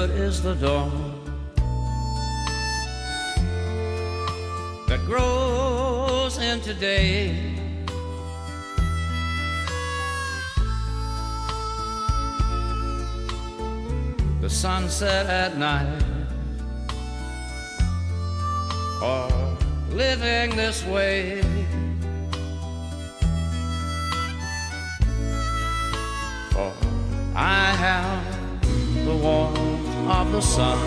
good is the dawn that grows into day. The sunset at night, or living this way. For I have the warmth of the sun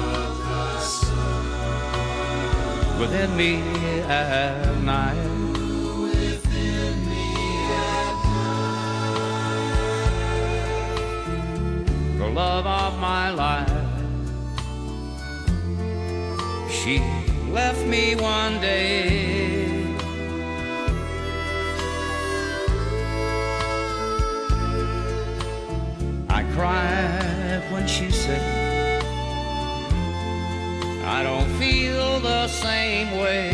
within me at night. The love of my life, she left me one day. I cried when she said, I don't feel the same way.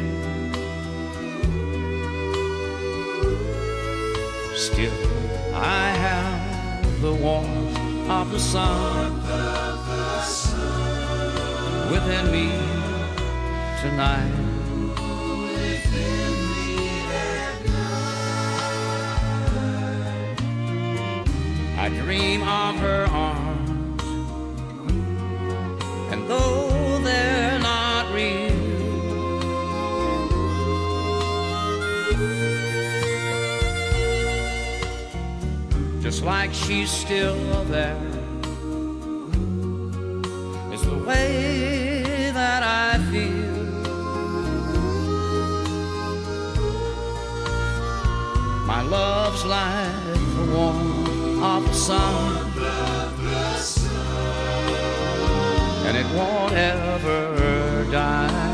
Still, I have the warmth of the sun within me tonight. I dream of her arms, and though they're not real, just like she's still there, is the way that I feel. My love's like the warmth of the sun, and it won't ever die.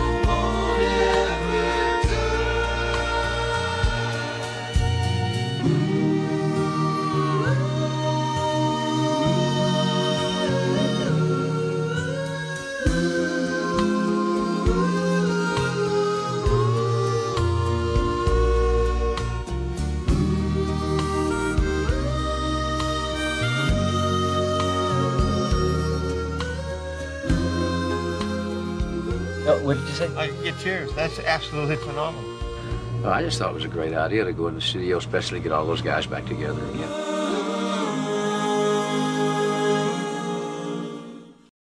What did you say? Yeah, cheers. That's absolutely phenomenal. I just thought it was a great idea to go in the studio, especially get all those guys back together again.